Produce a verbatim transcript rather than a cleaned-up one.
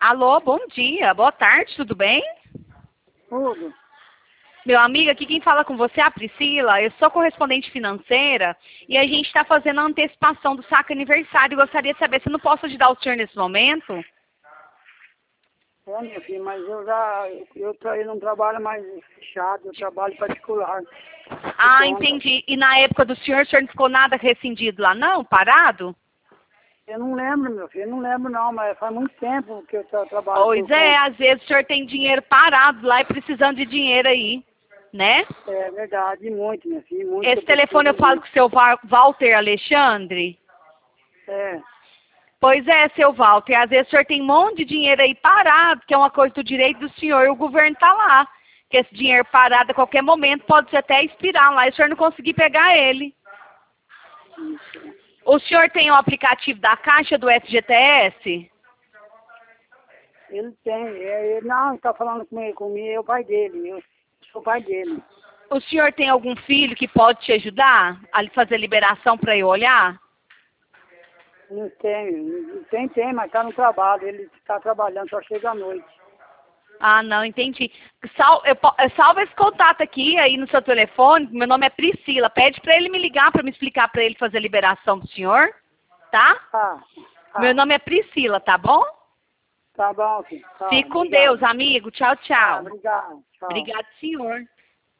Alô, bom dia, boa tarde, tudo bem? Tudo. Meu amigo, aqui quem fala com você é a Priscila, eu sou correspondente financeira e a gente está fazendo a antecipação do saque aniversário. Gostaria de saber se eu não posso ajudar o senhor nesse momento? É, minha filha, mas eu já, eu, tra- eu não trabalho mais fechado, eu trabalho particular. Ah, Então, entendi. E na época do senhor, o senhor não ficou nada rescindido lá não? Parado? eu não lembro, meu filho, eu não lembro não, mas faz muito tempo que eu tra- trabalho Pois por é, conta. às vezes o senhor tem dinheiro parado lá e precisando de dinheiro aí, né? É verdade, muito, minha filha, muito. Esse Eu telefone eu preciso falo muito. com o seu Va- Walter Alexandre? É, Pois é, seu Walter, às vezes o senhor tem um monte de dinheiro aí parado, que é uma coisa do direito do senhor, e o governo está lá. Que esse dinheiro parado a qualquer momento pode até expirar lá e o senhor não conseguir pegar ele. isso. O senhor tem o aplicativo da Caixa do F G T S? Ele tem, é, ele, não, ele tá falando comigo, comigo, é o pai dele, eu sou o pai dele. O senhor tem algum filho que pode te ajudar a lhe fazer liberação para eu olhar? Não tem, tem, tem, mas tá no trabalho, ele está trabalhando, só chega à noite. Ah, não, entendi. Sal, eu, po- eh, salva esse contato aqui, aí no seu telefone. Meu nome é Priscila. Pede para ele me ligar para me explicar para ele fazer a liberação do senhor, tá? Tá, Meu tá, nome é Priscila, tá bom? tá bom, filho, tá, Fique com obrigado. Deus, amigo. Tchau, Tá, tchau. obrigado, tchau. Obrigado, senhor.